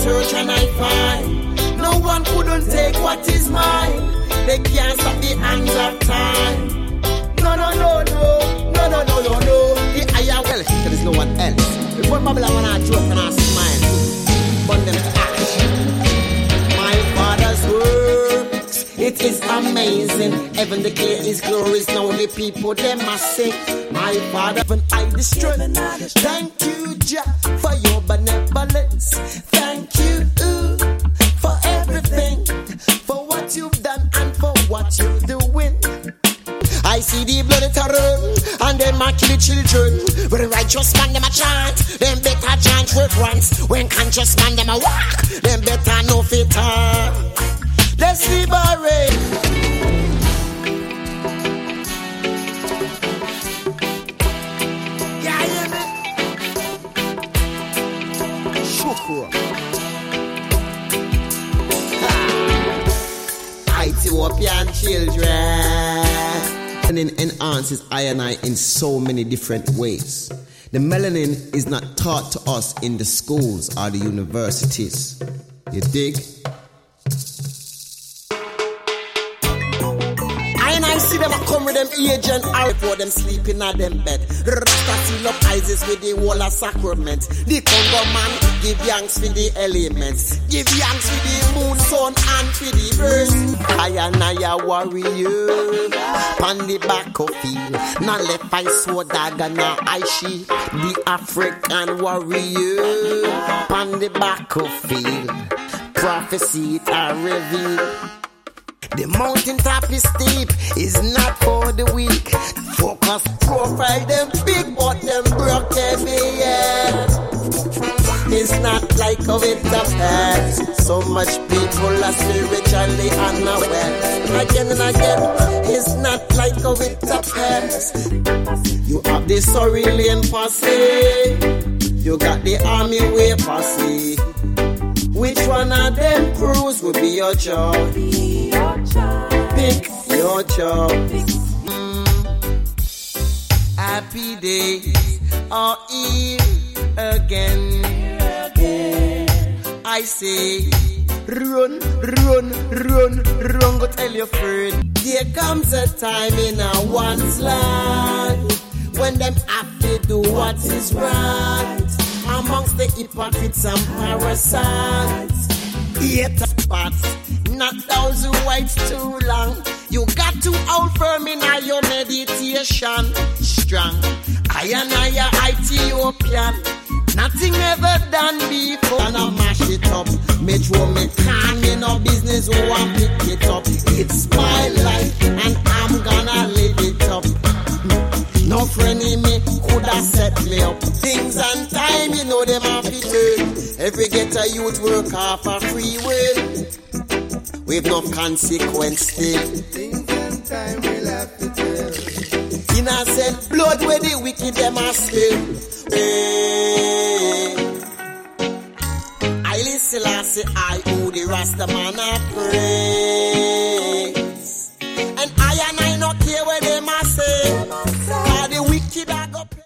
search and I find no one couldn't take what is mine. They can't stop the hands of time. No. The higher wealth, there is no one else. Before Babylon wanna joke and I smile, burn them to ash. My Father's works, it is amazing. Heaven declare His glories, now the people them must sing. My Father, when I destroy, thank you, Jah, for your benevolence. Thank you for everything, for what you've done and for what you're doing. I see the blood it a run, and them a kill the children. When the righteous man them a chant, them better chant work once. When conscious man them a walk, them better know fit talk. Let's liberate. Yeah, yeah, man. Shukra. Ethiopian children. Melanin enhances I and I in so many different ways. The melanin is not taught to us in the schools or the universities. You dig? I see them come with them agent out for them sleeping at them bed. The Rasta seal up Isis with the wall of sacrament. The Congo man give yanks for the elements. Give yanks for the moon, sun and for the birds. I and I a warrior on the back of field. Not left by sword dagger, now I shield. The African warrior on the back of field. Prophecy it a reveal. The mountaintop is steep, is not for the weak. Focus profile them big, but them broke every year. It's not like how it appears. So much people are spiritually unaware. Again and again, it's not like how it appears. You have the sorry lane posse, you got the army way posse. Which one of them crews will be your job? Pick your choice. Happy days are here again. I say, run, go tell your friend. There comes a time in a one's life when them have to do what is right. Amongst the hypocrites and parasites, hate spots, not those who wait too long. You got to hold firm in your meditation. Strong, I and I Ethiopian. Nothing ever done before. And I mash it up. Metro me can, me no business who want pick it up. It's my life and I'm gonna live it up. No friend in me coulda set me up. Things and time, you know them have to turn. Every ghetto youth work off a free will. With no consequence still. Things and time we'll have to tell. Innocent blood where the wicked them are spill. Hey. I listen, I say I who the Rasta man I pray.